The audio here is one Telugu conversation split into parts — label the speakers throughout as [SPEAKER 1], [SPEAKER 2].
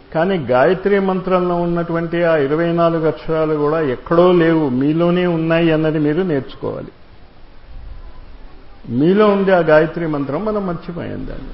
[SPEAKER 1] కానీ గాయత్రి మంత్రంలో ఉన్నటువంటి ఆ 24 అక్షరాలు కూడా ఎక్కడో లేవు, మీలోనే ఉన్నాయి అన్నది మీరు నేర్చుకోవాలి. మీలో ఉంది ఆ గాయత్రి మంత్రం, మనం మర్చిపోయాం దాన్ని.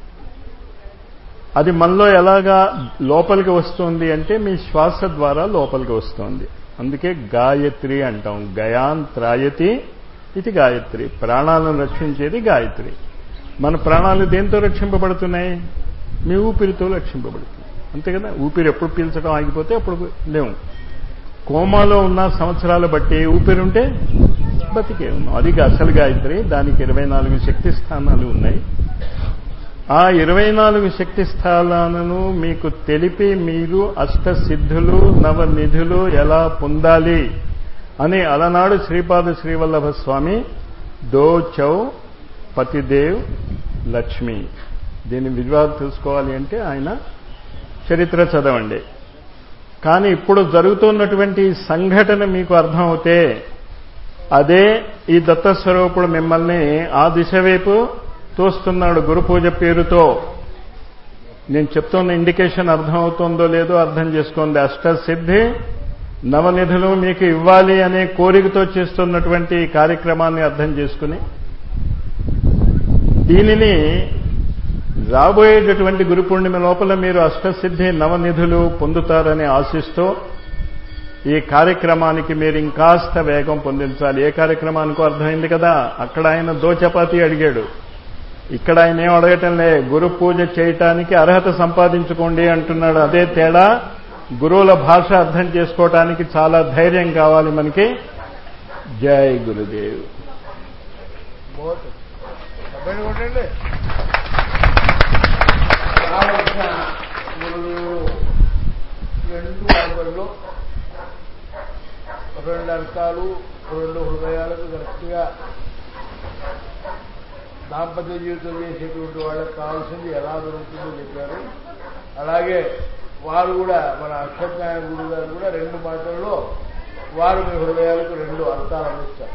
[SPEAKER 1] అది మనలో ఎలాగా లోపలికి వస్తుంది అంటే మీ శ్వాస ద్వారా లోపలికి వస్తుంది. అందుకే గాయత్రి అంటాం. గయాన్ త్రాయతి ఇది గాయత్రి. ప్రాణాలను రక్షించేది గాయత్రి. మన ప్రాణాలు దేంతో రక్షింపబడుతున్నాయి? మీ ఊపిరితో రక్షింపబడుతుంది, అంతే కదా. ఊపిరి ఎప్పుడు పీల్చడం ఆగిపోతే అప్పుడు లేవు. కోమాలో ఉన్న సంవత్సరాలు బట్టి ఊపిరి ఉంటే బతికే ఉన్నాం. అది అసలు గాయత్రి. దానికి 24 శక్తి స్థానాలు ఉన్నాయి. ఆ 24 శక్తి స్థానాలను మీకు తెలిపి మీరు అష్టసిద్ధులు నవనిధులు ఎలా పొందాలి అని అలనాడు శ్రీపాద శ్రీవల్లభ స్వామి దోచౌ పతిదేవ్ లక్ష్మి, దీని విజయాలు తెలుసుకోవాలి అంటే ఆయన చరిత్ర చదవండి. కానీ ఇప్పుడు జరుగుతున్నటువంటి సంఘటన మీకు అర్థమవుతే అదే ఈ దత్తస్వరూపుడు మిమ్మల్ని ఆ దిశ వైపు తోస్తున్నాడు గురు పూజ పేరుతో. నేను చెప్తున్న ఇండికేషన్ అర్థమవుతుందో లేదో అర్థం చేసుకోండి. అష్టసిద్ధి నవనిధులు మీకు ఇవ్వాలి అనే కోరికతో చేస్తున్నటువంటి కార్యక్రమాన్ని అర్థం చేసుకుని దీనిని రాబోయేటటువంటి గురు పూర్ణిమ లోపల మీరు అష్టసిద్ధి నవనిధులు పొందుతారని ఆశిస్తూ ఈ కార్యక్రమానికి మీరు ఇంకాస్త వేగం పొందించాలి. ఏ కార్యక్రమానికో అర్థమైంది కదా. అక్కడ ఆయన దో చపాతీ అడిగాడు, ఇక్కడ ఆయన ఏం అడగటం లే, గురు పూజ చేయటానికి అర్హత సంపాదించుకోండి అంటున్నాడు. అదే తేడా. గురువుల భాష అర్థం చేసుకోవటానికి చాలా ధైర్యం కావాలి మనకి. జై గురుదేవ్.
[SPEAKER 2] రెండు అర్థాలు, రెండు హృదయాలకు కరెక్ట్గా దాంపత్య జీవితం చేసేటువంటి వాళ్ళకి కావాల్సింది ఎలా దొరుకుతుందో చెప్పారు. అలాగే వారు కూడా మన అక్షజ్ఞాన గురువు గారు కూడా 2 మాటల్లో వారు మీ హృదయాలకు 2 అర్థాలు అందిస్తారు.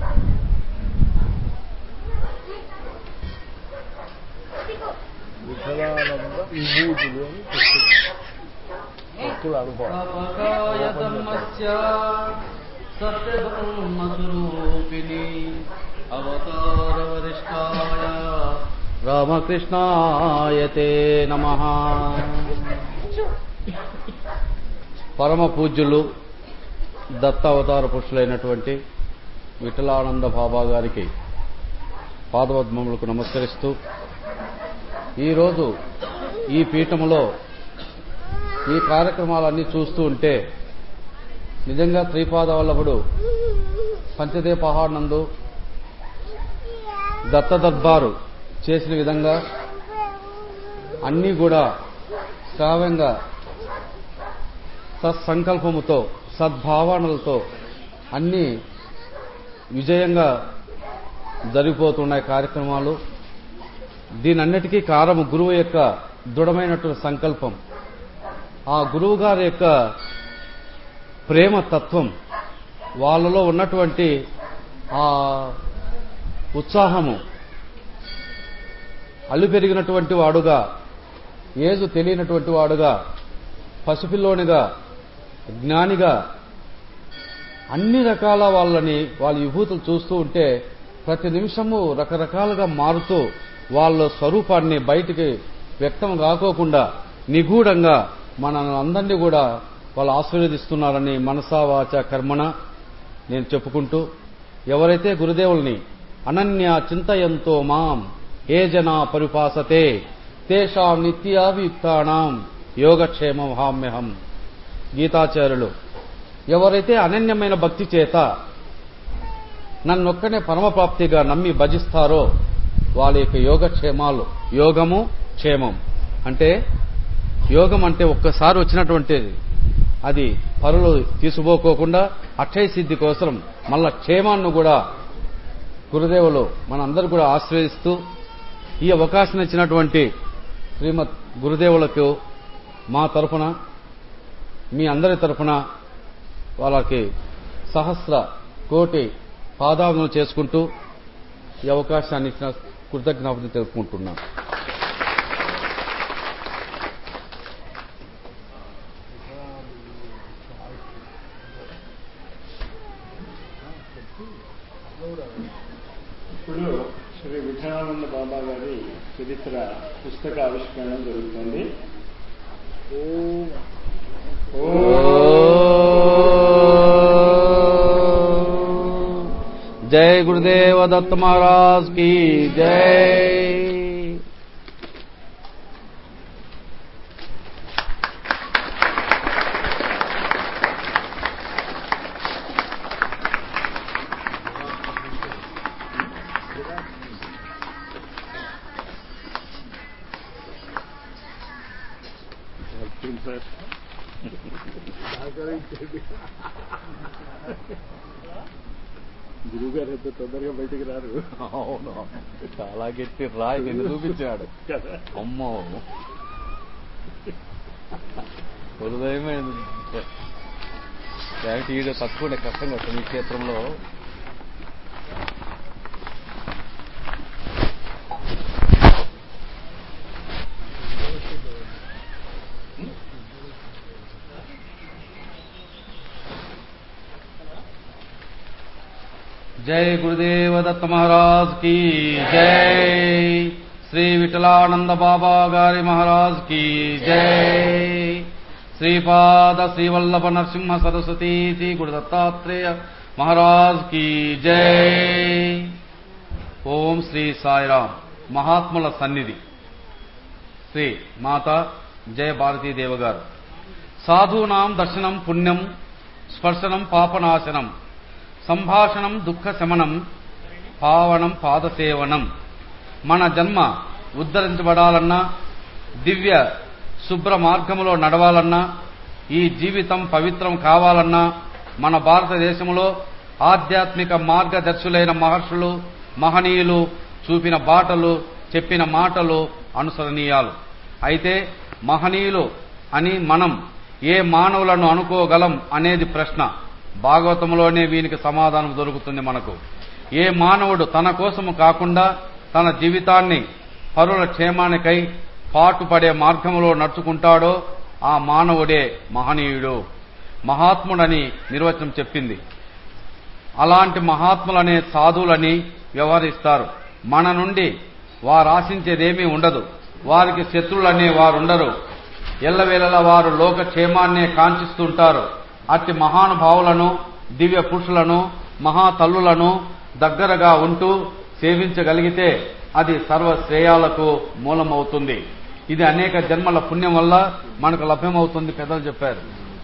[SPEAKER 2] విఠలానంద విభూతులు అని భక్తులు అనుకోవాలి.
[SPEAKER 3] అవతార వరిష్ఠాయ రామకృష్ణాయతే నమః. పరమ పూజ్యులు దత్త అవతార పురుషులైనటువంటి విఠలానంద బాబా గారికి పాదపద్మములకు నమస్కరిస్తూ, ఈరోజు ఈ పీఠములో ఈ కార్యక్రమాలన్నీ చూస్తూ ఉంటే నిజంగా శ్రీపాద వల్లభుడు పంచదే పహాడ్ నందు దత్త దర్బారు చేసిన విధంగా అన్నీ కూడా శ్రావ్యంగా సత్సంకల్పముతో సద్భావనలతో అన్నీ విజయంగా జరిగిపోతున్నాయి కార్యక్రమాలు. దీనన్నిటికీ కారణము గురువు యొక్క దృఢమైనటువంటి సంకల్పం, ఆ గురువు గారి యొక్క ప్రేమ తత్వం, వాళ్ళలో ఉన్నటువంటి ఆ ఉత్సాహము. అల్లు పెరిగినటువంటి వాడుగా, ఏజు తెలియనటువంటి వాడుగా, పసిపిల్లోనిగా, జ్ఞానిగా అన్ని రకాల వాళ్ళ విభూతులు చూస్తూ ఉంటే ప్రతి నిమిషము రకరకాలుగా మారుతూ వాళ్ళ స్వరూపాన్ని బయటికి వ్యక్తం కాకోకుండా నిగూఢంగా మనల్ని అందరినీ కూడా వాళ్ళు ఆశీర్వదిస్తున్నారని మనసా వాచ కర్మణ నేను చెప్పుకుంటూ, ఎవరైతే గురుదేవుల్ని అనన్య చింతయంతో మాం ఏ జనా పరిపాసతే తేషాం నిత్యాభియుక్తానాం యోగక్షేమం హామ్యహం. గీతాచార్యులు ఎవరైతే అనన్యమైన భక్తి చేత నన్నొక్కనే పరమప్రాప్తిగా నమ్మి భజిస్తారో వాళ్ళ యొక్క యోగక్షేమాలు, యోగము క్షేమం అంటే, యోగం అంటే ఒక్కసారి వచ్చినటువంటిది, అది పరులు తీసుకుపోకోకుండా అక్షయ సిద్ధి కోసం మళ్ళా క్షేమాన్ని కూడా గురుదేవులు మనందరూ కూడా ఆశ్రయిస్తూ ఈ అవకాశం ఇచ్చినటువంటి శ్రీమద్ గురుదేవులకు మా తరఫున, మీ అందరి తరఫున వాళ్ళకి సహస్ర కోటి పాదాలను చేసుకుంటూ ఈ అవకాశాన్ని ఇచ్చిన కృతజ్ఞతలు తెలుపుకుంటున్నాను.
[SPEAKER 1] చరిత్ర పుస్తక ఆవిష్కరణ జరుగుతుంది.
[SPEAKER 3] जय गुरुदेव दत्त महाराज की जय।
[SPEAKER 1] గురువుగారు అయితే తొందరగా బయటికి రారు.
[SPEAKER 3] అవును, చాలా గట్టి రాయి నిన్ను చూపించాడు. అమ్మో, హృదయమే ఈడ తక్కువ కష్టంగా ఈ క్షేత్రంలో. जय गुरुदेव दत्त महाराज की जय। श्री विठलानंद बाबा गारी महाराज की जय। श्रीपाद श्रीवल्लभ नरसिंह सरस्वती जी गुरु दत्तात्रेय महाराज की जय। ओम श्री साईराम। महात्मुల సన్నిధి శ్రీ మాతా జయ భారతీదేవ గారు. సాధూనాం దర్శనం పుణ్యం, స్పర్శనం పాపనాశనం, సంభాషణం దుఃఖ శమనం, పావనం పాదసేవనం. మన జన్మ ఉద్ధరించబడాలన్నా, దివ్య శుభ్ర మార్గంలో నడవాలన్నా, ఈ జీవితం పవిత్రం కావాలన్నా మన భారతదేశంలో ఆధ్యాత్మిక మార్గదర్శులైన మహర్షులు మహనీయులు చూపిన బాటలు చెప్పిన మాటలు అనుసరణీయాలు. అయితే మహనీయులు అని మనం ఏ మానవులను అనుకోగలం అనేది ప్రశ్న. భాగవతంలోనే వీనికి సమాధానం దొరుకుతుంది మనకు. ఏ మానవుడు తన కోసము కాకుండా తన జీవితాన్ని పరుల క్షేమానికై పాటుపడే మార్గంలో నడుచుకుంటాడో ఆ మానవుడే మహనీయుడు, మహాత్ముడని నిర్వచనం చెప్పింది. అలాంటి మహాత్ములనే సాధువులని వ్యవహరిస్తారు. మన నుండి వారు ఆశించేదేమీ ఉండదు. వారికి శత్రువులనే వారుండరు. ఎల్లవేళలా వారు లోక క్షేమాన్నే కాంక్షిస్తుంటారు. అట్టి మహానుభావులను, దివ్య పురుషులను, మహాతల్లులను దగ్గరగా ఉంటూ సేవించగలిగితే అది సర్వశ్రేయాలకు మూలమవుతుంది. ఇది అనేక జన్మల పుణ్యం వల్ల మనకు లభ్యమవుతుంది పెద్దలు చెప్పారు.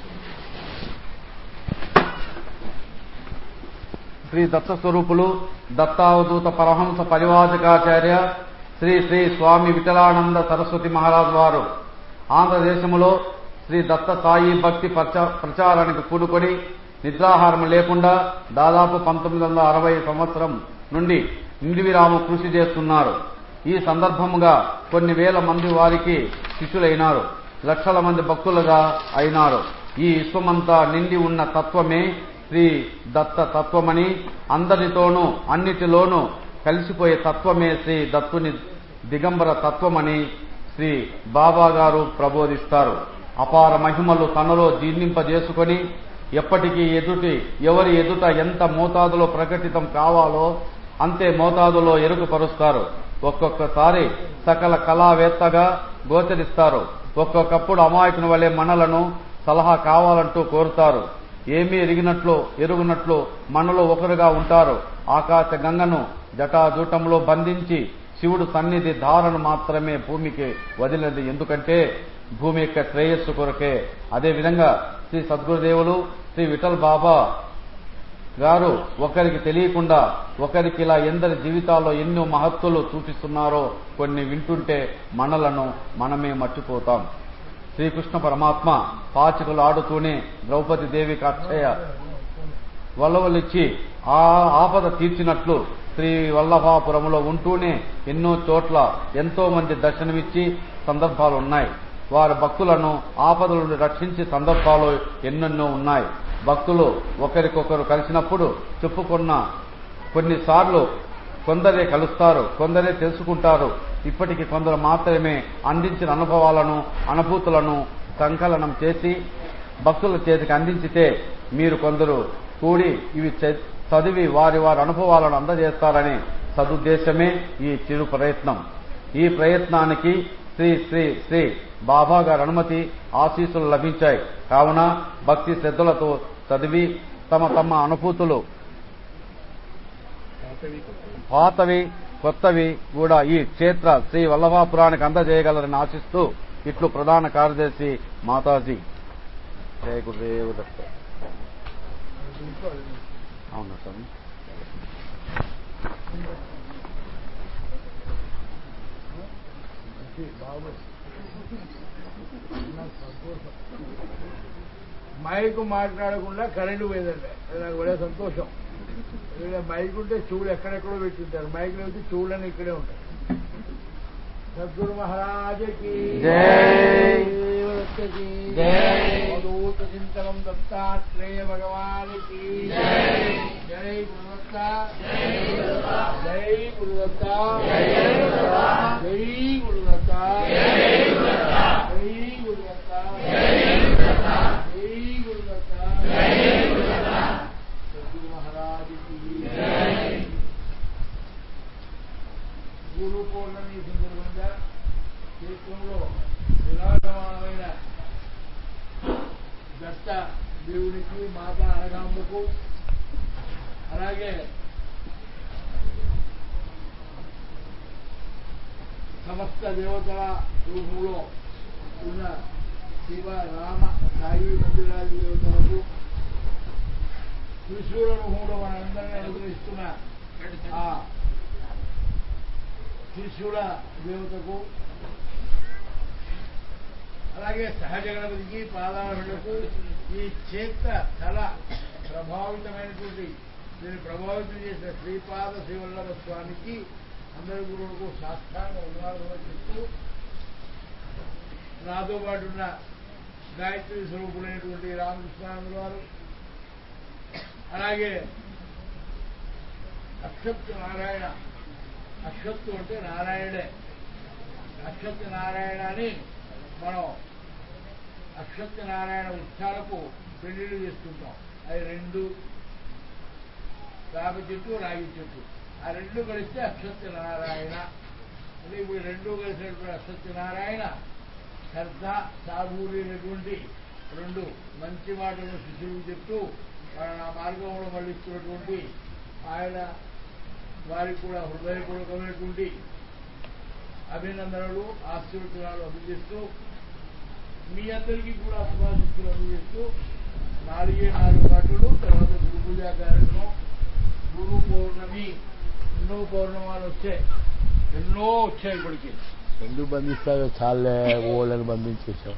[SPEAKER 3] శ్రీ దత్త స్వరూపులు దత్తావధూత పరమహంస పరివాచకాచార్య శ్రీ శ్రీ స్వామి విఠలానంద సరస్వతి మహారాజ్ వారు ఆంధ్రదేశంలో శ్రీ దత్త సాయి భక్తి ప్రచారానికి కూడుకొని నిద్రాహారం లేకుండా దాదాపు 1960 సంవత్సరం నుండి నిర్విరామ కృషి చేస్తున్నారు. ఈ సందర్భముగా కొన్ని వేల మంది వారికి శిష్యులైనారు. లక్షల మంది భక్తులుగా అయినారు. ఈ విశ్వమంతా నిండి ఉన్న తత్వమే శ్రీ దత్త తత్వమని, అందరితోనూ అన్నిటిలోనూ కలిసిపోయే తత్వమే శ్రీ దత్తుని దిగంబర తత్వమని శ్రీ బాబా గారు ప్రబోధిస్తారు. అపార మహిమలు తనలో జీర్ణింపజేసుకొని ఎప్పటికీ ఎవరి ఎదుట ఎంత మోతాదులో ప్రకటితం కావాలో అంతే మోతాదులో ఎరుకుపరుస్తారు. ఒక్కొక్కసారి సకల కళావేత్తగా గోచరిస్తారు. ఒక్కొక్కప్పుడు అమాయకుని వలె మనలను సలహా కావాలంటూ కోరుతారు. ఏమీ ఎరుగునట్లు మనలో ఒకరుగా ఉంటారు. ఆకాశ గంగను జటాజూటంలో బంధించి శివుడు సన్నిధి ధారను మాత్రమే భూమికి వదిలినది. ఎందుకంటే భూమి యొక్క శ్రేయస్సు కొరకే. అదేవిధంగా శ్రీ సద్గురుదేవులు శ్రీ విఠల్ బాబా గారు ఒకరికి తెలియకుండా ఒకరికి ఇలా ఎందరి జీవితాల్లో ఎన్నో మహత్తులు చూపిస్తున్నారో కొన్ని వింటుంటే మనలను మనమే మర్చిపోతాం. శ్రీకృష్ణ పరమాత్మ పాచికలు ఆడుతూనే ద్రౌపది దేవికి అక్షయ వల్లవలిచ్చి ఆ ఆపద తీర్చినట్లు శ్రీ వల్లభాపురంలో ఉంటూనే ఎన్నో చోట్ల ఎంతో మంది దర్శనమిచ్చి సందర్భాలున్నాయి. వారి భక్తులను ఆపదల నుండి రక్షించే సందర్భాలు ఎన్నెన్నో ఉన్నాయి. భక్తులు ఒకరికొకరు కలిసినప్పుడు చెప్పుకున్న కొన్నిసార్లు కొందరే కలుస్తారు, కొందరే తెలుసుకుంటారు. ఇప్పటికి కొందరు మాత్రమే అందించిన అనుభూతులను సంకలనం చేసి భక్తుల చేతికి అందించితే మీరు కొందరు కూడి ఇవి చదివి వారి అనుభవాలను అందజేస్తారనే సదుద్దేశమే ఈ చిరు ప్రయత్నం. ఈ ప్రయత్నానికి శ్రీ శ్రీ శ్రీ బాబా గారి అనుమతి ఆశీస్సులు లభించాయి. కావున భక్తి శ్రద్ధలతో చదివి తమ తమ అనుభూతులు పాతవి కొత్తవి కూడా ఈ క్షేత్ర శ్రీ వల్లభాపురానికి అందజేయగలరని ఆశిస్తూ ఇట్లు ప్రధాన కార్యదర్శి మాతాజీ. జయ గురుదేవ్ దత్త. అవునా స్వామి?
[SPEAKER 2] మైకు మాట్లాడకుండా కరెంటు పోయిందండి. అది నాకు ఒడే సంతోషం. మైక్ ఉంటే చెవులు ఎక్కడెక్కడో పెట్టింటారు, మైకులు వచ్చి చెవులన్నీ ఇక్కడే ఉంటాయి. సద్గురు మహారాజకి అవధూత చింతనం దత్తాత్రేయ భగవానికి జై గురుదత్త, జై గురుదత్త, జై గురుదత్త, జై గురుదత్త, జై గురుదత్త. సద్గురు మహారాజకి గురు పౌర్ణమి సందర్భంగా క్షేత్రంలో విరాజమానమైన దత్త దేవునికి, మాతా అనగాంబకు, అలాగే సమస్త దేవతల రూపంలో ఉన్న శివ రామ సాయి మందిరాది దేవతలకు, త్రిశూల రూపంలో మనందరినీ అనుగ్రహిస్తున్న ఆ త్రిశూల దేవతకు, అలాగే సహజ గణపతికి, పాదాలకు, ఈ క్షేత్ర స్థల ప్రభావితమైనటువంటి దీన్ని ప్రభావితం చేసిన శ్రీపాద శ్రీవల్లభ స్వామికి అందరి గురువులకు సాష్టాంగ వందనాలు చెప్తూ, నాతో పాటు ఉన్న గాయత్రి స్వరూపులైనటువంటి రామకృష్ణానంద వారు, అలాగే అక్షత్తు నారాయణ, అక్షత్తు అంటే నారాయణే, అక్షత్తు నారాయణ అని మనం అక్షత్తు నారాయణ వృక్షాలకు పెళ్లిళ్ళు చేసుకుంటాం. అవి రెండు, వేప చెట్టు, రాగి చెట్టు, ఆ రెండు కలిస్తే అక్షత్తు నారాయణ. అంటే ఇప్పుడు రెండు కలిసినటువంటి అక్షత్తు నారాయణ శ్రద్ధ సాధువులైనటువంటి రెండు మంచి మాటలను శిష్యులకు చెప్తూ ఆ మార్గంలో మళ్ళిస్తున్నటువంటి ఆయన వారికి కూడా హృదయపూర్వకమైనటువంటి అభినందనలు, ఆశీర్వచనాలు అందజేస్తూ, మీ అందరికీ కూడా శుభాశిస్తులు అందజేస్తూ 4 గంటలు తర్వాత గురు పూజా కార్యక్రమం, గురు పౌర్ణమి, ఎన్నో పౌర్ణమాలు వచ్చాయి, ఎన్నో వచ్చాయి. ఇప్పటికి
[SPEAKER 4] ఎందుకు బంధిస్తారో చాలే, ఓళ్ళని బంధించేశాం.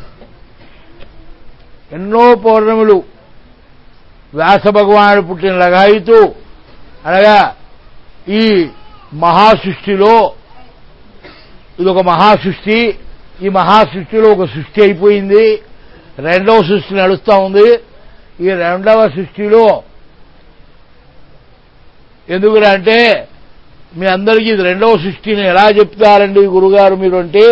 [SPEAKER 2] ఎన్నో పౌర్ణములు వ్యాస భగవానుడు పుట్టిన లగాయితూ, అనగా ఈ మహాసృష్టిలో ఇదొక మహాసృష్టి. ఈ మహాసృష్టిలో ఒక సృష్టి అయిపోయింది, రెండవ సృష్టి నడుస్తూ ఉంది. ఈ రెండవ సృష్టిలో ఎందుకంటే మీ అందరికీ ఇది రెండవ సృష్టిని ఎలా చెప్తారండి గురుగారు మీరు అంటే,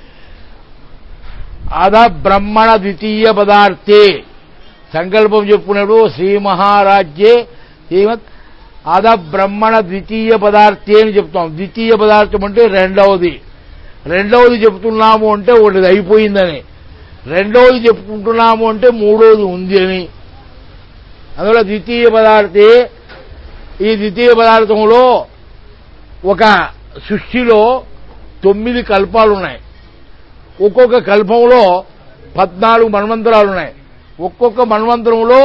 [SPEAKER 2] అధ బ్రహ్మణ ద్వితీయ పదార్థే సంకల్పం చెప్పుకున్నప్పుడు శ్రీ మహారాజ్యే శ్రీమత్ అధ బ్రహ్మణ ద్వితీయ పదార్థే అని చెప్తాం. ద్వితీయ పదార్థం అంటే రెండవది చెప్తున్నాము అంటే ఒకటి అయిపోయిందని, రెండవది చెప్పుకుంటున్నాము అంటే మూడవది ఉంది అని. అందువల్ల ద్వితీయ పదార్థే. ఈ ద్వితీయ పదార్థంలో ఒక సృష్టిలో 9 కల్పాలున్నాయి. ఒక్కొక్క కల్పంలో 14 మన్వంతరాలు ఉన్నాయి. ఒక్కొక్క మన్వంతరంలో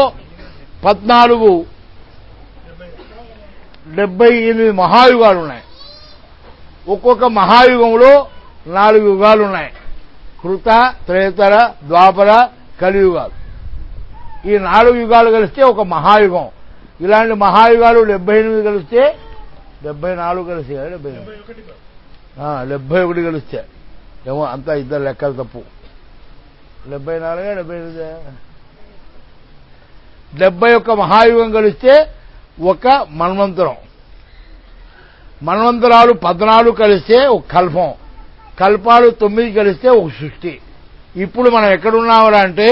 [SPEAKER 2] 78 మహాయుగాలు ఉన్నాయి. ఒక్కొక్క మహాయుగంలో 4 యుగాలు ఉన్నాయి. కృత, త్రేతర, ద్వాపర, కలియుగాలు. ఈ 4 యుగాలు కలిస్తే ఒక మహాయుగం. ఇలాంటి మహాయుగాలు 78 కలిస్తే 74 కలిసి 71 కలిస్తే ఏమో అంతా ఇద్దరు లెక్కలు తప్పు. 74 78 71 మహాయుగం కలిస్తే ఒక మన్వంతరం. మన్వంతరాలు 14 కలిస్తే ఒక కల్పం. కల్పాలు 9 కలిస్తే ఒక సృష్టి. ఇప్పుడు మనం ఎక్కడున్నామరా అంటే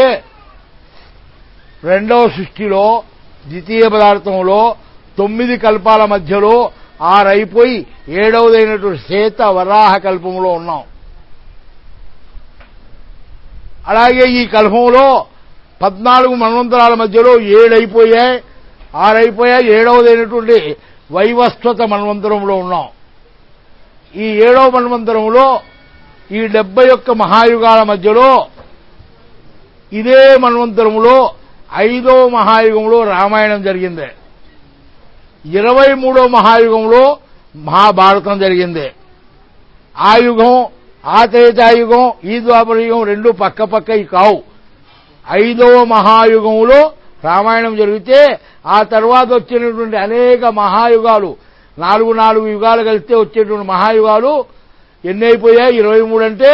[SPEAKER 2] రెండవ సృష్టిలో ద్వితీయ పదార్థంలో 9 కల్పాల మధ్యలో 6 అయిపోయి 7వదైనటువంటి శ్వేత వరాహ కల్పంలో ఉన్నాం. అలాగే ఈ కల్పంలో 14 మన్వంతరాల మధ్యలో 7 అయిపోయాయి, 6 అయిపోయాయి, 7వదైనటువంటి వైవస్వత మన్వంతరంలో ఉన్నాం. ఈ 7వ మన్వంతరంలో ఈ 71 మహాయుగాల మధ్యలో ఇదే మన్వంతరంలో 5వ మహాయుగంలో రామాయణం జరిగింది. 23వ మహాయుగంలో మహాభారతం జరిగింది. ఆ యుగం, ఆ త్రేతాయుగం, ఈ ద్వాపర యుగం రెండు పక్క కావు. 5వ మహాయుగంలో రామాయణం జరిగితే ఆ తర్వాత వచ్చినటువంటి అనేక మహాయుగాలు, 4 యుగాలు కలిస్తే వచ్చేటువంటి మహాయుగాలు ఎన్ని అయిపోయాయి? 23 అంటే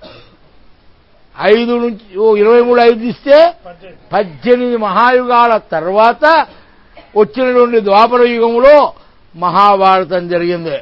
[SPEAKER 2] 5 నుంచి 23 5 ఇస్తే 18 మహాయుగాల తర్వాత వచ్చినటువంటి ద్వాపర యుగంలో మహాభారతం జరిగింది.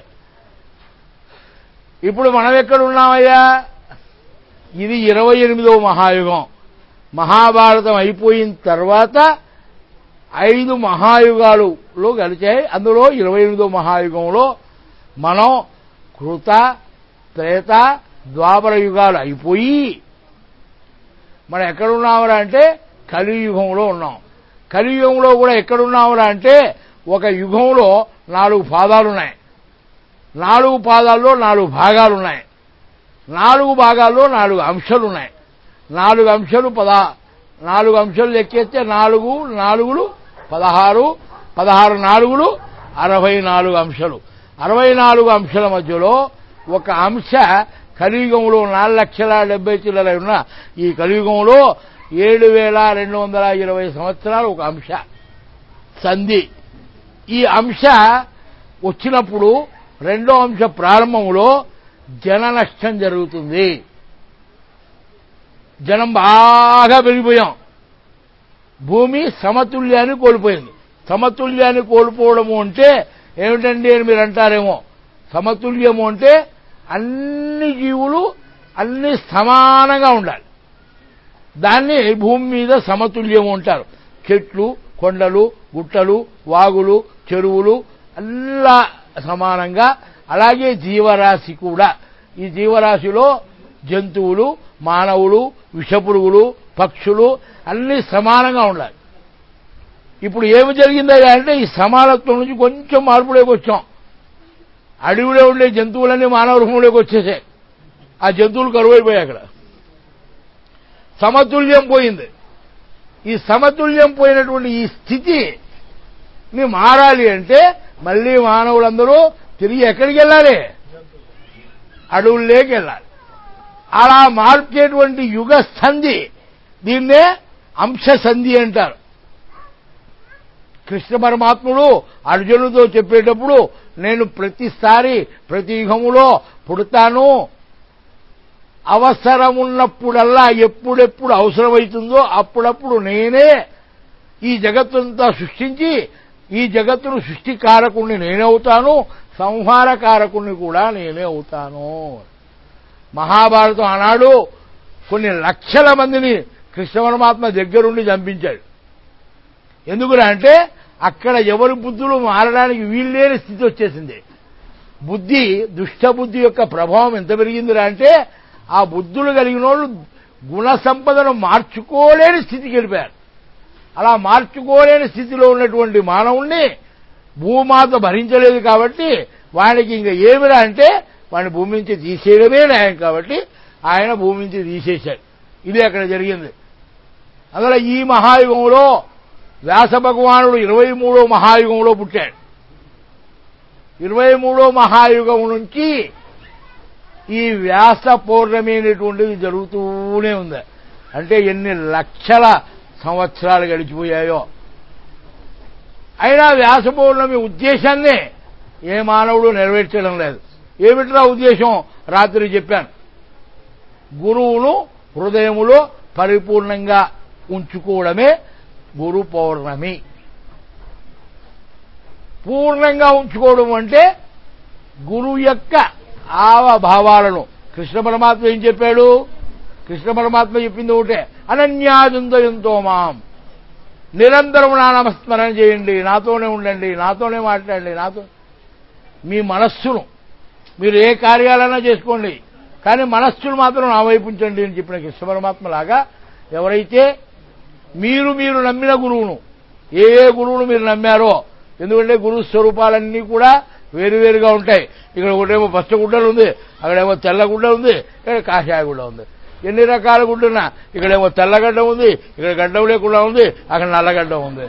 [SPEAKER 2] ఇప్పుడు మనం ఎక్కడ ఉన్నామయ్యా? ఇది 28వ మహాయుగం. మహాభారతం అయిపోయిన తర్వాత 5 మహాయుగాలులో గడిచాయి. అందులో 28వ మహాయుగంలో మనం కృత, త్రేత, ద్వాపర యుగాలు అయిపోయి మనం ఎక్కడున్నామరా అంటే కలియుగంలో ఉన్నాం. కలియుగంలో కూడా ఎక్కడున్నామరా అంటే ఒక యుగంలో 4 పాదాలున్నాయి. 4 పాదాల్లో 4 భాగాలున్నాయి. 4 భాగాల్లో 4 అంశాలున్నాయి. 4 అంశాలు 4 అంశాలు లెక్కేస్తే 4 4 16, 16 4 64 అంశాలు. 64 అంశాల మధ్యలో ఒక అంశ కలియుగంలో 4,70,000 చిల్లర ఉన్న ఈ కలియుగంలో 7,220 సంవత్సరాలు ఒక అంశ సంధి. ఈ అంశ వచ్చినప్పుడు రెండో అంశ ప్రారంభంలో జన నష్టం జరుగుతుంది. జనం బాగా పెరిగిపోయాం. భూమి సమతుల్యాన్ని కోల్పోయింది. సమతుల్యాన్ని కోల్పోవడము అంటే ఏమిటండి అని మీరు అంటారేమో. సమతుల్యము అంటే అన్ని జీవులు అన్ని సమానంగా ఉండాలి. దాన్ని భూమి మీద సమతుల్యము అంటారు. చెట్లు, కొండలు, గుట్టలు, వాగులు, చెరువులు అల్లా సమానంగా. అలాగే జీవరాశి కూడా. ఈ జీవరాశిలో జంతువులు, మానవులు, విషపురుగులు, పక్షులు అన్ని సమానంగా ఉండాలి. ఇప్పుడు ఏమి జరిగిందయ్యా అంటే ఈ సమానత్వం నుంచి కొంచెం మార్పులోకి వచ్చాం. అడవిలో ఉండే జంతువులన్నీ మానవ రూపంలోకి వచ్చేసాయి. ఆ జంతువులు కరువైపోయాయి. అక్కడ సమతుల్యం పోయింది. ఈ సమతుల్యం పోయినటువంటి ఈ స్థితిని మారాలి అంటే మళ్ళీ మానవులందరూ తిరిగి ఎక్కడికి వెళ్ళాలి? అడవుల్లోకి వెళ్ళాలి. అలా మార్చేటువంటి యుగ సంధి, దీన్నే అంశ సంధి అంటారు. కృష్ణ పరమాత్ముడు అర్జునుడితో చెప్పేటప్పుడు నేను ప్రతిసారి ప్రతి యుగములో పుడతాను, అవసరమున్నప్పుడల్లా ఎప్పుడెప్పుడు అవసరమవుతుందో అప్పుడప్పుడు నేనే ఈ జగత్తునంతా సృష్టించి ఈ జగత్తును సృష్టికారకుణ్ణి నేనే అవుతాను, సంహారకారకుణ్ణి కూడా నేనే అవుతాను. మహాభారతం ఆనాడు కొన్ని లక్షల మందిని కృష్ణ పరమాత్మ దగ్గరుండి చంపించాడు. ఎందుకంటే అక్కడ ఎవరి బుద్ధులు మారడానికి వీల్లేని స్థితి వచ్చేసింది. బుద్ధి, దుష్టబుద్ధి యొక్క ప్రభావం ఎంత పెరిగిందిరా అంటే ఆ బుద్ధులు కలిగిన వాళ్ళు గుణ సంపదను మార్చుకోలేని స్థితికి వెళ్ళిపోయారు. అలా మార్చుకోలేని స్థితిలో ఉన్నటువంటి మానవుణ్ణి భూమాత భరించలేదు కాబట్టి వాడికి ఇంకా ఏమిరా అంటే వాడిని భూమి నుంచి తీసేయడమే న్యాయం కాబట్టి ఆయన భూమి నుంచి తీసేశాడు. ఇది అక్కడ జరిగింది. అందులో ఈ మహాయుగంలో వ్యాస భగవానుడు 23వ మహాయుగంలో పుట్టాడు. 23వ మహాయుగం నుంచి ఈ వ్యాస పౌర్ణమి అనేటువంటిది జరుగుతూనే ఉంది. అంటే ఎన్ని లక్షల సంవత్సరాలు గడిచిపోయాయో. అయినా వ్యాస పౌర్ణమి ఉద్దేశాన్ని ఏ మానవుడు నెరవేర్చడం లేదు. ఏమిట్రా ఉద్దేశం? రాత్రి చెప్పాను. గురువును హృదయములో పరిపూర్ణంగా ఉంచుకోవడమే గురు పౌర్ణమి. పూర్ణంగా ఉంచుకోవడం అంటే గురువు యొక్క ఆవభావాలను. కృష్ణ పరమాత్మ ఏం చెప్పాడు? కృష్ణ పరమాత్మ చెప్పింది ఒకటే, అనన్యాదుందయంతో మాం, నిరంతరం నా నామస్మరణ చేయండి, నాతోనే ఉండండి, నాతోనే మాట్లాడండి, నాతో మీ మనస్సును మీరు ఏ కార్యాలైనా చేసుకోండి, కానీ మనస్సును మాత్రం నా వైపు ఉంచండి అని చెప్పిన కృష్ణ పరమాత్మలాగా ఎవరైతే మీరు నమ్మిన గురువును, ఏ గురువును మీరు నమ్మారో, ఎందుకంటే గురు స్వరూపాలన్నీ కూడా వేరువేరుగా ఉంటాయి. ఇక్కడ ఒకటేమో పచ్చ గుడ్డలు ఉంది, అక్కడేమో తెల్ల గుడ్డ ఉంది, ఇక్కడ కాషాయ గుడ్డ ఉంది. ఎన్ని రకాల గుడ్డున్నా ఇక్కడేమో తెల్లగడ్డ ఉంది, ఇక్కడ గడ్డం లేకుండా ఉంది, అక్కడ నల్లగడ్డం ఉంది.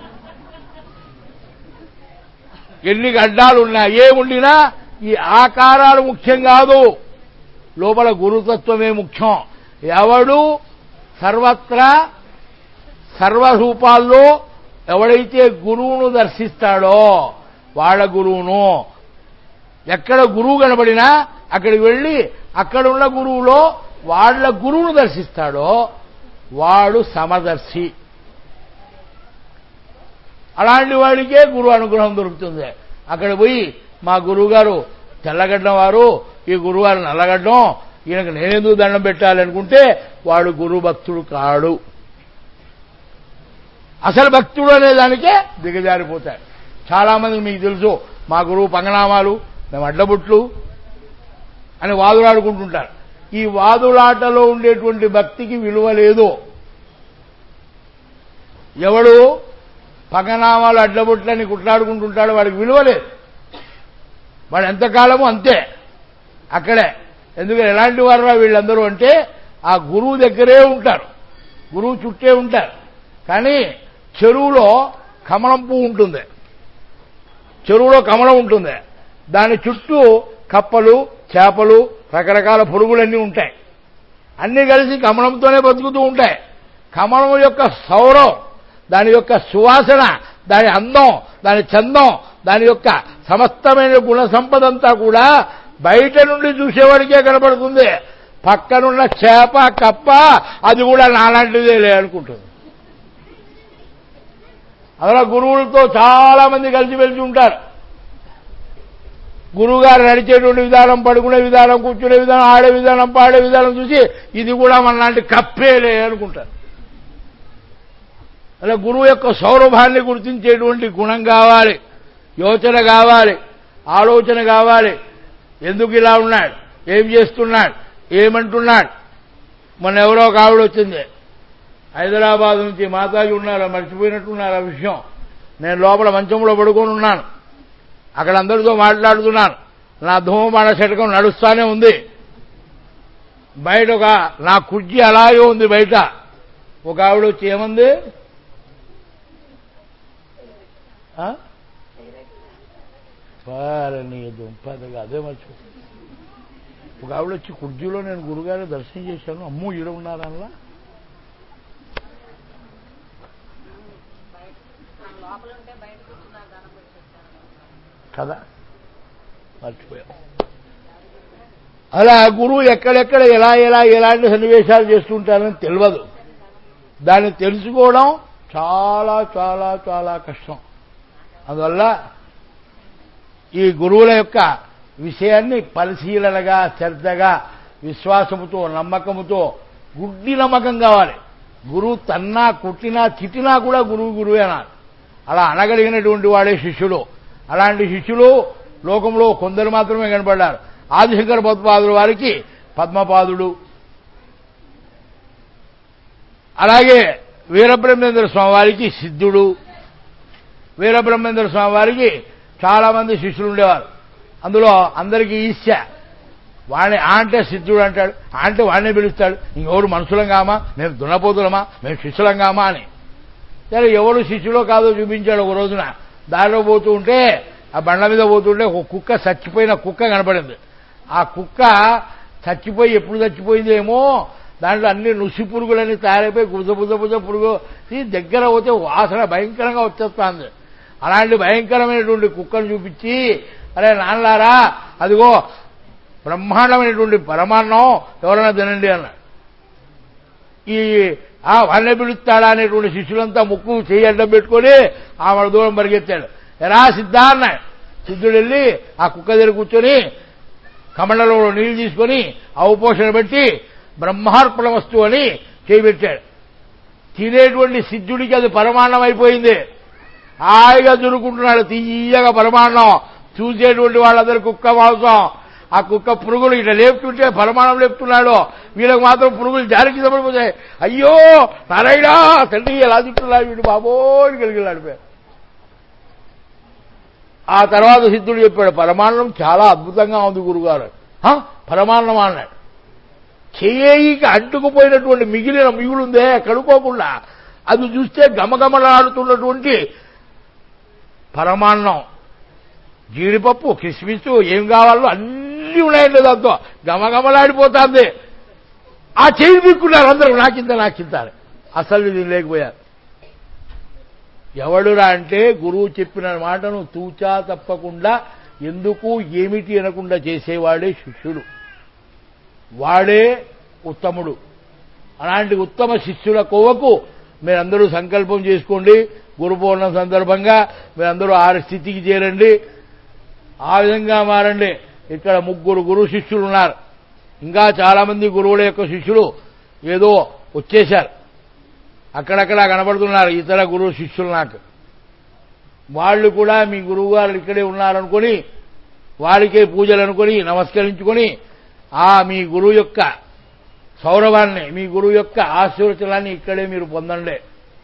[SPEAKER 2] ఎన్ని గడ్డాలున్నా ఏముండినా ఈ ఆకారాలు ముఖ్యం కాదు, లోపల గురుతత్వమే ముఖ్యం. ఎవడు సర్వత్రా సర్వరూపాల్లో ఎవడైతే గురువును దర్శిస్తాడో వాళ్ళ గురువును, ఎక్కడ గురువు కనబడినా అక్కడికి వెళ్ళి అక్కడున్న గురువులో వాళ్ళ గురువును దర్శిస్తాడో వాడు సమదర్శి. అలాంటి వాడికే గురువు అనుగ్రహం దొరుకుతుంది. అక్కడ పోయి మా గురువుగారు తెల్లగడ్డం వారు, ఈ గురువుగారు నల్లగడ్డం, ఈయనకు నేనెందుకు దండం పెట్టాలనుకుంటే వాడు గురు భక్తుడు కాడు. అసలు భక్తుడు అనే దానికే దిగజారిపోతాడు. చాలా మందికి మీకు తెలుసు, మా గురువు పంగనామాలు, మేము అడ్డబుట్లు అని వాదులాడుకుంటుంటారు. ఈ వాదులాటలో ఉండేటువంటి భక్తికి విలువ లేదు. ఎవడు పంగనామాలు అడ్డబుట్లని కుట్లాడుకుంటుంటాడో వాడికి విలువ లేదు. వాడు ఎంతకాలము అంతే అక్కడే. ఎందుకంటే ఎలాంటి వారు వీళ్ళందరూ అంటే ఆ గురువు దగ్గరే ఉంటారు, గురువు చుట్టే ఉంటారు. కానీ చెరువులో కమలం పువ్వు ఉంటుంది, చెరువులో కమలం ఉంటుంది, దాని చుట్టూ కప్పలు, చేపలు, రకరకాల పురుగులన్నీ ఉంటాయి. అన్నీ కలిసి కమలంతోనే బతుకుతూ ఉంటాయి. కమలం యొక్క సౌరం, దాని యొక్క సువాసన, దాని అందం, దాని చందం, దాని యొక్క సమస్తమైన గుణ సంపదంతా కూడా బయట నుండి చూసేవాడికే కనబడుతుంది. పక్కనున్న చేప, కప్ప అది కూడా నాలాంటిదే లే అనుకుంటుంది. అలా గురువులతో చాలా మంది కలిసి వెళ్తూ ఉంటారు. గురువుగారు నడిచేటువంటి విధానం, పడుకునే విధానం, కూర్చునే విధానం, ఆడే విధానం, పాడే విధానం చూసి ఇది కూడా మనలాంటి కప్పేలే అనుకుంటారు. అలా గురువు యొక్క సౌరభాన్ని గుర్తించేటువంటి గుణం కావాలి, యోచన కావాలి, ఆలోచన కావాలి. ఎందుకు ఇలా ఉన్నాడు, ఏం చేస్తున్నాడు, ఏమంటున్నాడు. మొన్న ఎవరో ఒక ఆవిడ వచ్చింది హైదరాబాద్ నుంచి, మాతాజీ ఉన్నారా, మర్చిపోయినట్టున్నారు ఆ విషయం. నేను లోపల మంచంలో పడుకొని ఉన్నాను, అక్కడ అందరితో మాట్లాడుతున్నాను. నా ధూమపాన శటకం నడుస్తానే ఉంది. బయట నా కుర్చీ అలాగే ఉంది. బయట ఒక ఆవిడ వచ్చి ఏమంది, దుంపదగా అదే మర్చిపో. ఒక ఆవిడ వచ్చి కుర్చీలో నేను గురుగారు దర్శనం చేశాను, అమ్మో ఈడ ఉన్నారనలా కదా, మర్చిపోయాం. అలా గురువు ఎక్కడెక్కడ ఎలాంటి సన్నివేశాలు చేస్తుంటారని తెలియదు. దాన్ని తెలుసుకోవడం చాలా చాలా చాలా కష్టం. అందువల్ల ఈ గురువుల యొక్క విషయాన్ని పరిశీలనగా, శ్రద్ధగా, విశ్వాసముతో, నమ్మకముతో, గుడ్డి నమ్మకం కావాలి. గురువు తన్నా, కుట్టినా, తిట్టినా కూడా గురువే అనాలి. అలా అనగలిగినటువంటి వాడే శిష్యుడు. అలాంటి శిష్యులు లోకంలో కొందరు మాత్రమే కనపడ్డారు. ఆదిశంకర భగవత్పాదుల వారికి పద్మపాదుడు, అలాగే వీరబ్రహ్మేంద్ర స్వామి వారికి సిద్ధుడు. వీరబ్రహ్మేంద్ర స్వామి వారికి చాలా మంది శిష్యులు ఉండేవారు. అందులో అందరికీ ఈర్ష్య. వాడిని అంటే సిద్ధుడు అంటాడు, అంటే వాడినే పిలుస్తాడు. ఇంకెవరు మనుషులం కామా, మేము దున్నపోతులమా, మేము శిష్యులం కామా అని. సరే ఎవరు శిష్యులో కాదో చూపించాడు. ఒక రోజున దారిలో పోతూ ఉంటే, ఆ బండ్ల మీద పోతుంటే ఒక కుక్క, చచ్చిపోయిన కుక్క కనపడింది. ఆ కుక్క చచ్చిపోయి ఎప్పుడు చచ్చిపోయిందేమో, దాంట్లో అన్ని నుసి పురుగులన్నీ తయారైపోయి బుజ పురుగు దగ్గర పోతే వాసన భయంకరంగా వచ్చేస్తుంది. అలాంటి భయంకరమైనటువంటి కుక్కను చూపించి, అరే నాన్నలారా, అదిగో బ్రహ్మాండమైనటువంటి పరమాన్నం, ఎవరైనా తినండి అన్నాడు. ఈ వాళ్ళని పిలుస్తాడా అనేటువంటి శిష్యులంతా ముక్కు చేయి అడ్డం పెట్టుకొని ఆమె దూరం పరిగెత్తాడు. ఎరా సిద్ధా అన్నాడు. సిద్ధుడు వెళ్ళి ఆ కుక్క దగ్గర కూర్చొని కమండలో నీళ్లు తీసుకొని అవపోషణ పెట్టి బ్రహ్మార్పణ వస్తువు అని చేయబెట్టాడు. తినేటువంటి సిద్ధుడికి అది పరమాన్నం అయిపోయింది. హాయిగా దురుకుంటున్నాడు. తీయగా పరమాన్నం చూసేటువంటి వాళ్ళందరూ కుక్క మాంసం, ఆ కుక్క పురుగులు ఇట్లా లేపుతుంటే పరమాణం లేపుతున్నాడు, వీళ్ళకి మాత్రం పురుగులు జారికి పడిపోతాయి. అయ్యో నారాయణ తండ్రి ఎలా తింటున్నాడు వీడు బాబోని కలిగిలాడిపోయారు. ఆ తర్వాత సిద్ధుడు చెప్పాడు, పరమాన్నం చాలా అద్భుతంగా ఉంది గురుగారు. పరమాన్నం అన్నాడు. చేయికి అంటుకుపోయినటువంటి మిగిలిన మిగులుందే కడుక్కోకుండా అది చూస్తే గమగమలాడుతున్నటువంటి పరమాన్నం, జీడిపప్పు కిస్మిస్ ఏం కావాలో అన్నీ ఉన్నాయండి, దాంతో గమగమలాడిపోతుంది. ఆ చేయి దిక్కున్నారు అందరూ, నాకింత అసలు ఇది లేకపోయారు. ఎవడురా అంటే గురువు చెప్పిన మాటను తూచా తప్పకుండా ఎందుకు ఏమిటి అనకుండా చేసేవాడే శిష్యుడు, వాడే ఉత్తముడు. అలాంటి ఉత్తమ శిష్యుల కోవకు మీరందరూ సంకల్పం చేసుకోండి. గురు పౌర్ణమి సందర్భంగా మీరందరూ ఆ స్థితికి చేరండి, ఆ విధంగా మారండి. ఇక్కడ 3 గురు శిష్యులు ఉన్నారు, ఇంకా చాలా మంది గురువుల యొక్క శిష్యులు ఏదో వచ్చేశారు, అక్కడక్కడ కనబడుతున్నారు ఇతర గురువు శిష్యులు. నాకు వాళ్ళు కూడా మీ గురువు గారు ఇక్కడే ఉన్నారనుకొని వారికే పూజలు అనుకొని నమస్కరించుకొని మీ గురువు యొక్క సౌరభాన్ని, మీ గురువు యొక్క ఆశీర్వచనాన్ని ఇక్కడే మీరు పొందండి.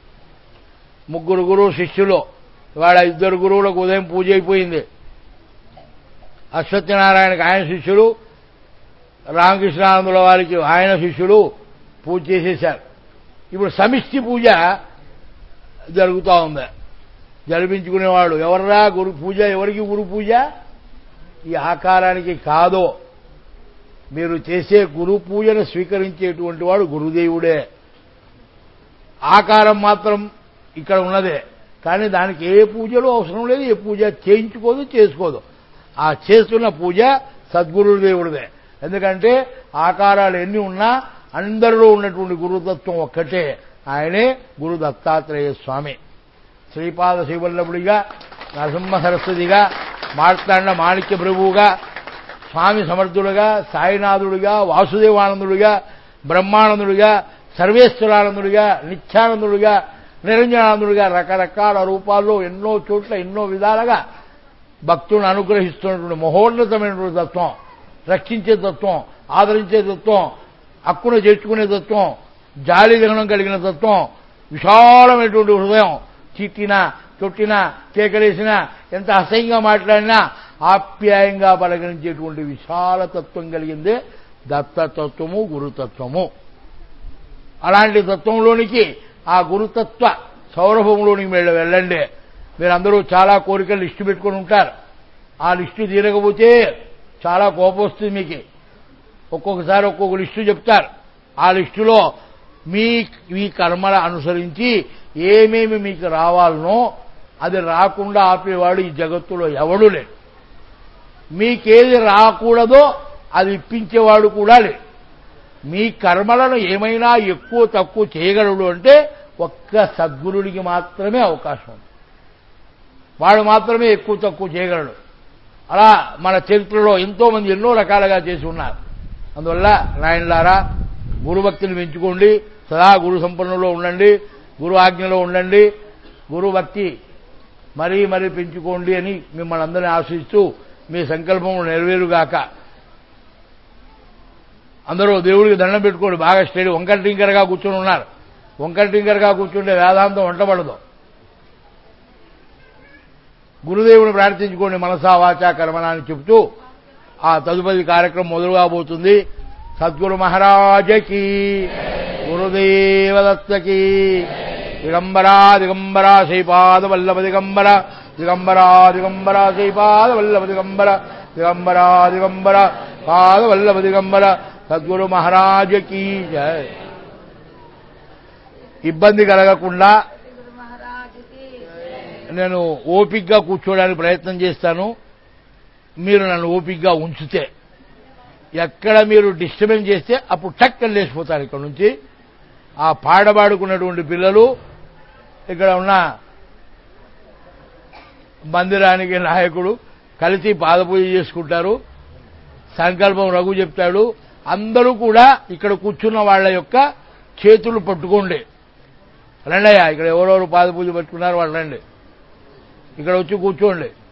[SPEAKER 2] 3 గురువు శిష్యులు, వాళ్ళ 2 గురువులకు ఉదయం పూజ అయిపోయింది. అశ్వత్థనారాయణకి ఆయన శిష్యులు, రామకృష్ణానందుల వారికి ఆయన శిష్యులు పూజ చేసేశారు. ఇప్పుడు సమిష్టి పూజ జరుగుతూ ఉంది. జరిపించుకునేవాడు ఎవర్రా గురు పూజ, ఎవరికి గురు పూజ? ఈ ఆకారానికి కాదో, మీరు చేసే గురు పూజను స్వీకరించేటువంటి వాడు గురుదేవుడే. ఆకారం మాత్రం ఇక్కడ ఉన్నదే, కానీ దానికి ఏ పూజలు అవసరం లేదు, ఏ పూజ చేయించుకోదు, చేసుకోదు. ఆ చేస్తున్న పూజ సద్గురుదేవుడిదే. ఎందుకంటే ఆకారాలు ఎన్ని ఉన్నా అందరిలో ఉన్నటువంటి గురుతత్వం ఒక్కటే, ఆయనే గురు దత్తాత్రేయ స్వామి. శ్రీపాద శ్రీవల్లభుడిగా, నరసింహ సరస్వతిగా, మార్తాండ మాణిక్య ప్రభువుగా, స్వామి సమర్థుడుగా, సాయినాథుడిగా, వాసుదేవానందుడిగా, బ్రహ్మానందుడిగా, సర్వేశ్వరానందుడిగా, నిత్యానందుడిగా, నిరంజనానందుడిగా రకరకాల రూపాల్లో ఎన్నో చోట్ల ఎన్నో విధాలుగా భక్తులను అనుగ్రహిస్తున్నటువంటి మహోన్నతమైనటువంటి తత్వం, రక్షించే తత్వం, ఆదరించే తత్వం, హక్కును చేర్చుకునే తత్వం, జాలి గణం కలిగిన తత్వం, విశాలమైనటువంటి హృదయం, చిట్టినా చొట్టినా కేకలేసినా ఎంత అసహ్యంగా మాట్లాడినా ఆప్యాయంగా పలకరించేటువంటి విశాల తత్వం కలిగిందే దత్తతత్వము, గురుతత్వము. అలాంటి తత్వంలోనికి, ఆ గురుతత్వ సౌరభంలోనికి వెళ్ళండి. మీరందరూ చాలా కోరికలు లిస్టు పెట్టుకొని ఉంటారు. ఆ లిస్టు తీరకపోతే చాలా కోపం వస్తుంది మీకు. ఒక్కొక్కసారి ఒక్కొక్క లిస్టు చెప్తారు. ఆ లిస్టులో మీ కర్మల అనుసరించి ఏమేమి మీకు రావాలనో అది రాకుండా ఆపేవాడు ఈ జగత్తులో ఎవడూ లేడు. మీకేది రాకూడదో అది ఇప్పించేవాడు కూడా లేడు. మీ కర్మలను ఏమైనా ఎక్కువ తక్కువ చేయగలడు అంటే ఒక్క సద్గురుడికి మాత్రమే అవకాశం ఉంది. వాడు మాత్రమే ఎక్కువ తక్కువ చేయగలడు. అలా మన చరిత్రలో ఎంతో మంది ఎన్నో రకాలుగా చేసి ఉన్నారు. అందువల్ల నాయనలారా, గురుభక్తిని పెంచుకోండి, సదా గురు సంపన్నులో ఉండండి, గురు ఆజ్ఞలో ఉండండి, గురుభక్తి మరీ మరీ పెంచుకోండి అని మిమ్మల్ని అందరినీ ఆశిస్తూ మీ సంకల్పం నెరవేరుగాక. అందరూ దేవుడికి దండం పెట్టుకోండి. బాగా స్టడీ వంకర టింకరగా కూర్చొని ఉన్నారు. వంకర టింకరగా కూర్చుంటే వేదాంతం వంటపడదు. గురుదేవుని ప్రార్థించుకోండి మనసా వాచా కర్మణ అని చెప్తూ ఆ తదుపరి కార్యక్రమం మొదలు కాబోతుంది. సద్గురు మహారాజకి, గురుదేవదత్తకి. దిగంబరా దిగంబరా శ్రీపాద వల్లభ దిగంబర, దిగంబరా దిగంబరా శ్రీపాద వల్లభ దిగంబర, దిగంబరా దిగంబర పాద వల్లభ దిగంబర. సద్గురు మహారాజకి జయ. ఇబ్బంది కలగకుండా నేను ఓపికగా కూర్చోవడానికి ప్రయత్నం చేస్తాను. మీరు నన్ను ఓపికగా ఉంచితే, ఎక్కడ మీరు డిస్టర్బెన్స్ చేస్తే అప్పుడు టక్కని లేచిపోతారు ఇక్కడ నుంచి. ఆ పాడబాడుకున్నటువంటి పిల్లలు ఇక్కడ ఉన్న మందిరానికి నాయకుడు కలిసి పాదపూజ చేసుకుంటారు. సంకల్పం రఘు చెప్తాడు. అందరూ కూడా ఇక్కడ కూర్చున్న వాళ్ళ యొక్క చేతులు పట్టుకోండి. రండయ్యా, ఇక్కడ ఎవరెవరు పాదపూజ పట్టుకున్నారు వాళ్ళు రండి, ఇక్కడ వచ్చి కూర్చోండి.